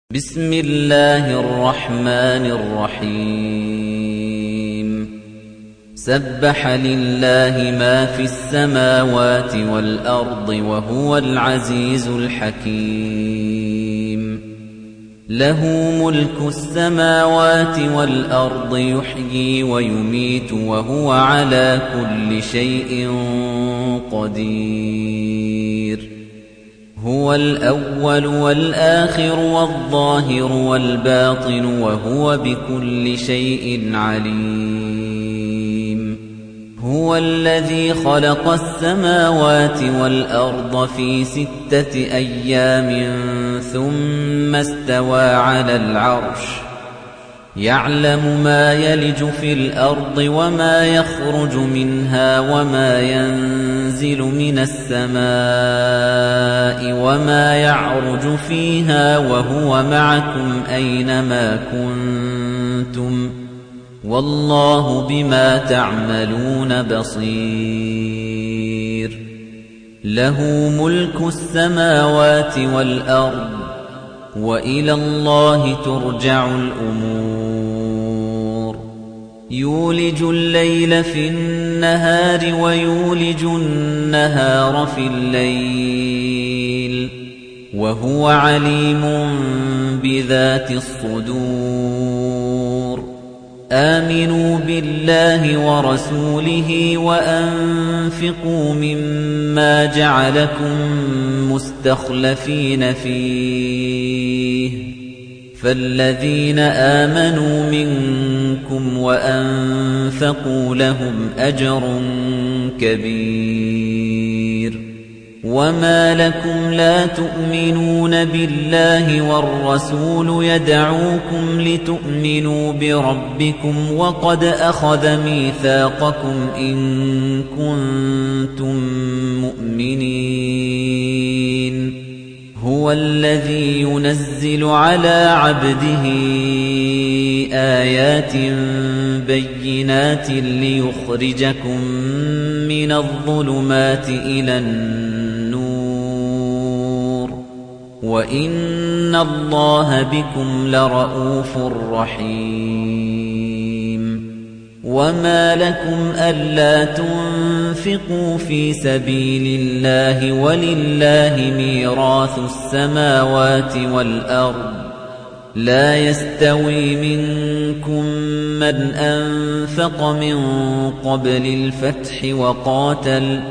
بسم الله الرحمن الرحيم سبح لله ما في السماوات والأرض وهو العزيز الحكيم له ملك السماوات والأرض يحيي ويميت وهو على كل شيء قدير هو الأول والآخر والظاهر والباطن وهو بكل شيء عليم هو الذي خلق السماوات والأرض في 6 أيام ثم استوى على العرش يعلم ما يلج في الأرض وما يخرج منها وما ينزل من السماء وما يعرج فيها وهو معكم أينما كنتم والله بما تعملون بصير له ملك السماوات والأرض وإلى الله ترجع الأمور يولج الليل في النهار ويولج النهار في الليل وهو عليم بذات الصدور آمنوا بالله ورسوله وأنفقوا مما جعلكم مستخلفين فيه فالذين آمنوا منكم وأنفقوا لهم أجر كبير وما لكم لا تؤمنون بالله والرسول يدعوكم لتؤمنوا بربكم وقد أخذ ميثاقكم إن كنتم مؤمنين هو الذي ينزل على عبده آيات بينات ليخرجكم من الظلمات إلى النور وإن الله بكم لرءوف رحيم وما لكم ألا تنفقوا في سبيل الله ولله ميراث السماوات والأرض لا يستوي منكم من أنفق من قبل الفتح وقاتل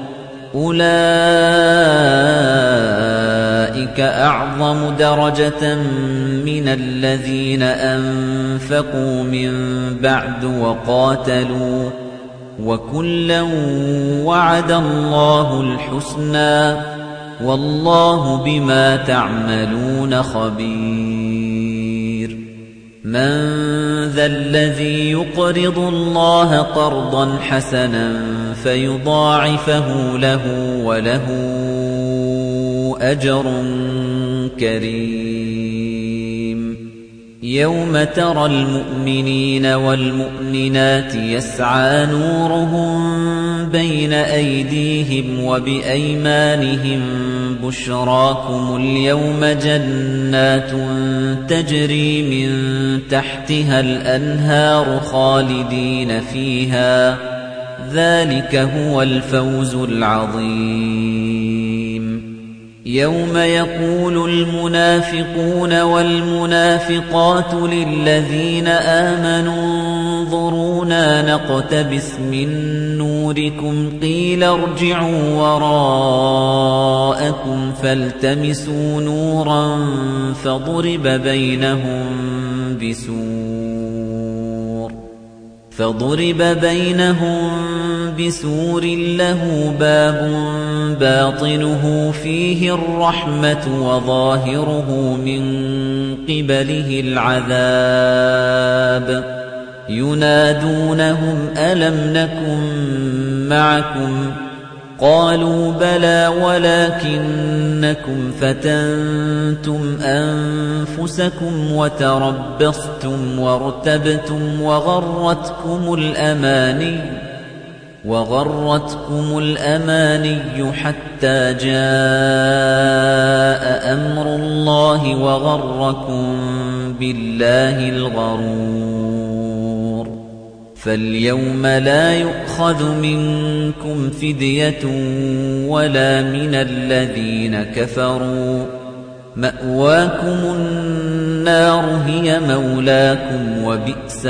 أولئك أعظم درجة من الذين أنفقوا من بعد وقاتلوا وكلا وعد الله الحسنى والله بما تعملون خبير من ذا الذي يقرض الله قرضا حسنا فيضاعفه له وله أجر كريم يوم ترى المؤمنين والمؤمنات يسعى نورهم بين أيديهم وبأيمانهم بشراكم اليوم جنات تجري من تحتها الأنهار خالدين فيها ذلك هو الفوز العظيم يوم يقول المنافقون والمنافقات للذين آمنوا انظرونا نقتبس من نوركم قيل ارجعوا وراءكم فالتمسوا نورا فضرب بينهم بسور له باب باطنه فيه الرحمة وظاهره من قبله العذاب ينادونهم ألم نكن معكم قالوا بلى ولكنكم فتنتم أنفسكم وتربصتم وارتبتم وغرتكم الأماني وغرتكم الأماني حتى جاء أمر الله وغركم بالله الغرور فاليوم لا يؤخذ منكم فدية ولا من الذين كفروا مأواكم النار هي مولاكم وبئس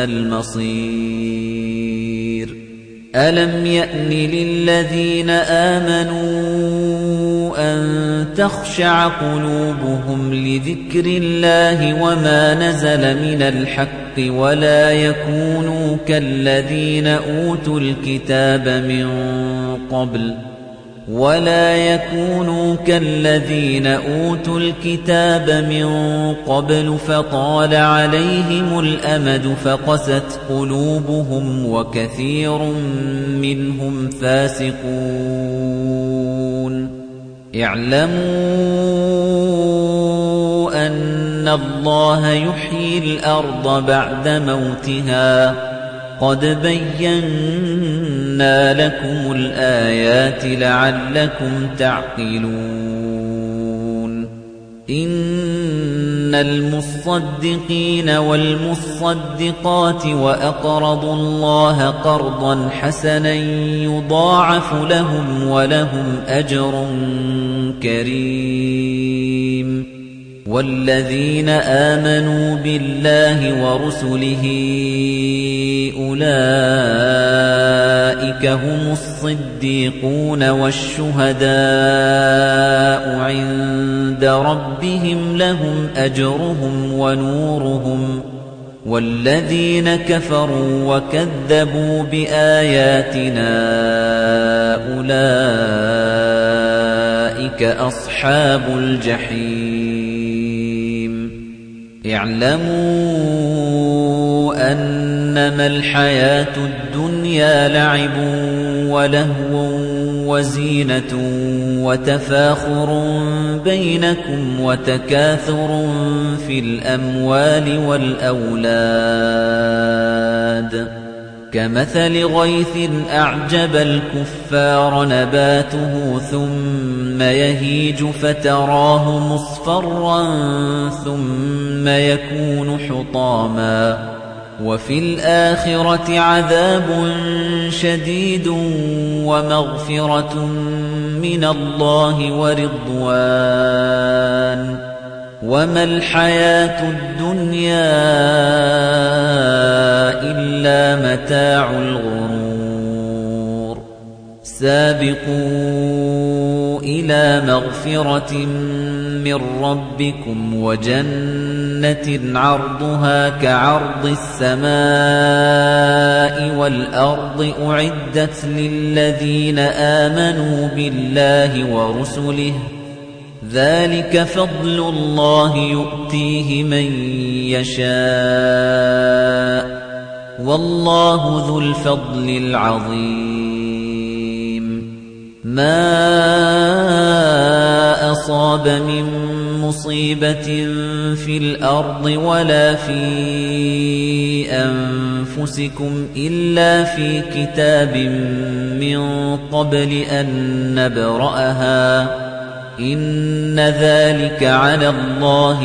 المصير ألم يأن للذين آمنوا أن تخشع قلوبهم لذكر الله وما نزل من الحق ولا يكونوا كالذين أوتوا الكتاب من قبل فطال عليهم الأمد فقست قلوبهم وكثير منهم فاسقون اعلموا أن الله يحيي الأرض بعد موتها قد بينا لكم الآيات لعلكم تعقلون إن المصدقين والمصدقات وأقرضوا الله قرضا حسنا يضاعف لهم ولهم أجر كريم والذين آمنوا بالله ورسله أولئك هم الصديقون والشهداء عند ربهم لهم أجرهم ونورهم والذين كفروا وكذبوا بآياتنا أولئك أصحاب الجحيم اعلموا أنما الحياة الدنيا لعب ولهو وزينة وتفاخر بينكم وتكاثر في الأموال والأولاد كمثل غيث أعجب الكفار نباته ثم يهيج فتراه مصفرا ثم يكون حطاما وفي الآخرة عذاب شديد ومغفرة من الله ورضوان وما الحياة الدنيا إلا متاع الغرور سابقوا إلى مغفرة من ربكم وجنة عرضها كعرض السماء والأرض أعدت للذين آمنوا بالله ورسله ذلك فضل الله يؤتيه من يشاء والله ذو الفضل العظيم ما أصاب من مصيبة في الأرض ولا في أنفسكم إلا في كتاب من قبل أن نبرأها إن ذلك على الله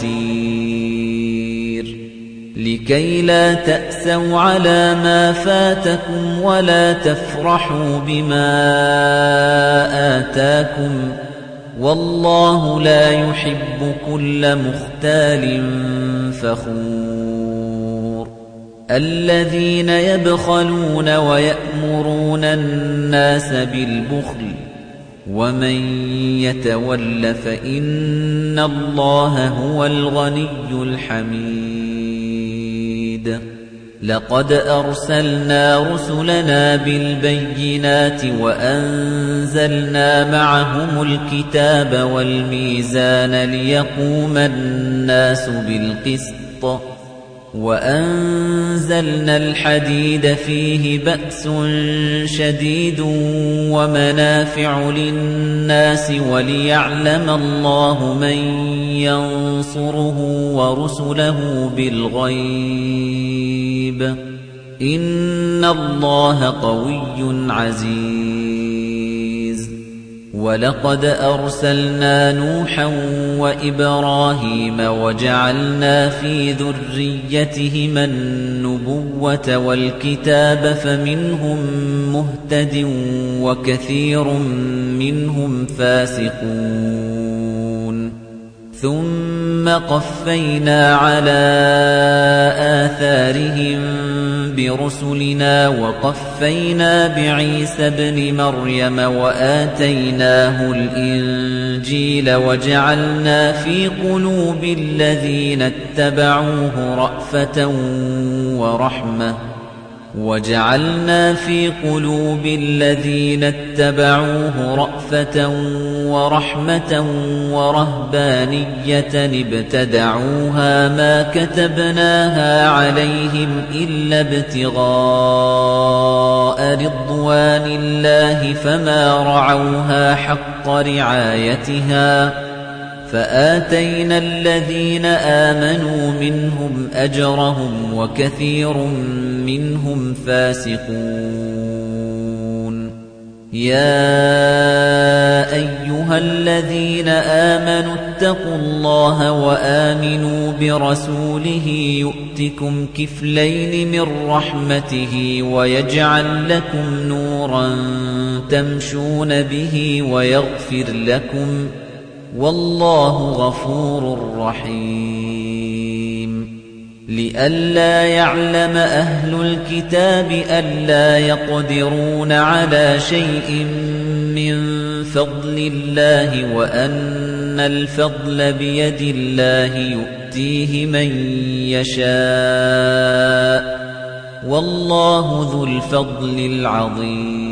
يسير لكي لا تأسوا على ما فاتكم ولا تفرحوا بما آتاكم والله لا يحب كل مختال فخور الذين يبخلون ويأمرون الناس بالبخل ومن يتول فإن الله هو الغني الحميد لقد أرسلنا رسلنا بالبينات وأنزلنا معهم الكتاب والميزان ليقوم الناس بالقسط وأنزلنا الحديد فيه بأس شديد ومنافع للناس وليعلم الله من ينصره ورسله بالغيب إِنَّ اللَّهَ قَوِيٌّ عَزِيزٌ وَلَقَدْ أَرْسَلْنَا نُوحًا وَإِبْرَاهِيمَ وَجَعَلْنَا فِي ذُرِّيَّتِهِمَا النُّبُوَّةَ وَالْكِتَابَ فَمِنْهُم مُّهْتَدٍ وَكَثِيرٌ مِّنْهُمْ فَاسِقُونَ ثُمَّ قَفَّيْنَا عَلَى آثَارِهِم بِرُسُلِنَا وَقَفَّيْنَا بِعِيسَى ابْنِ مَرْيَمَ وَآتَيْنَاهُ الْإِنجِيلَ وَجَعَلْنَا فِي قُلُوبِ الَّذِينَ اتَّبَعُوهُ رَأْفَةً وَرَحْمَةً وَرَهْبَانِيَّةً ابْتَدَعُوهَا مَا كَتَبْنَاهَا عَلَيْهِمْ إِلَّا ابْتِغَاءَ رِضْوَانِ اللَّهِ فَمَا رَعَوْهَا حَقَّ رِعَايَتِهَا فَآتَيْنَا الَّذِينَ آمَنُوا مِنْهُمْ أَجْرَهُمْ وَكَثِيرٌ مِّنْهُمْ فَاسِقُونَ يَا أَيُّهَا الَّذِينَ آمَنُوا اتَّقُوا اللَّهَ وَآمِنُوا بِرَسُولِهِ يُؤْتِكُمْ كِفْلَيْنِ مِنْ رَحْمَتِهِ وَيَجْعَلْ لَكُمْ نُورًا تَمْشُونَ بِهِ وَيَغْفِرْ لَكُمْ وَاللَّهُ غَفُورٌ رَّحِيمٌ لِئَلَّا يَعْلَمَ أَهْلُ الْكِتَابِ أَلَّا يَقْدِرُونَ عَلَى شَيْءٍ مِّن فَضْلِ اللَّهِ وَأَنَّ الْفَضْلَ بِيَدِ اللَّهِ يُؤْتِيهِ مَن يَشَاءُ وَاللَّهُ ذُو الْفَضْلِ الْعَظِيمِ